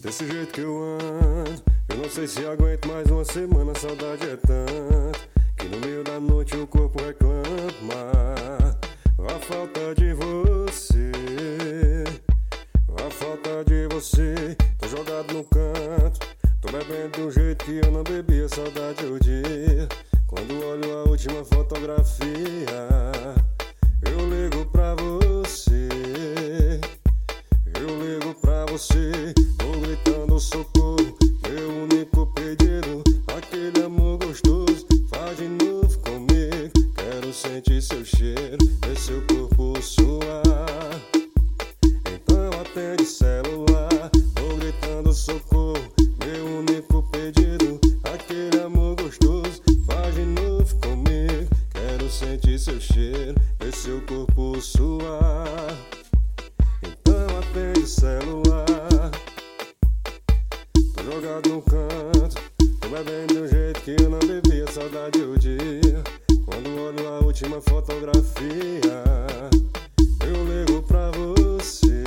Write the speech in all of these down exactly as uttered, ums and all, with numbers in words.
Desse jeito que eu ando, eu não sei se aguento mais uma semana. A saudade é tanto que no meio da noite o corpo reclama. A falta de você, a falta de você. Tô jogado no canto, tô bebendo de um jeito que eu não bebia. Saudade o dia, quando olho a última fotografia. Eu ligo pra você, eu ligo pra você. Tô gritando socorro, meu único pedido. Aquele amor gostoso, faz de novo comigo. Quero sentir seu cheiro, ver seu corpo suar. Então atende celular, tô gritando socorro, meu único pedido. Aquele amor gostoso, faz de novo comigo. Quero sentir seu cheiro, ver seu corpo suar. Então atende celular, tô jogado no canto, tô bebendo de um jeito que eu não bebia. Saudade o dia, quando olho a última fotografia. Eu ligo pra você,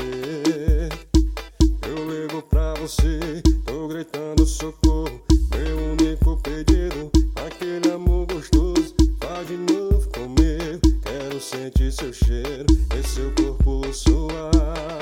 eu ligo pra você. Tô gritando socorro, meu único pedido. Aquele amor gostoso, faz de novo comigo. Quero sentir seu cheiro, ver seu corpo suar.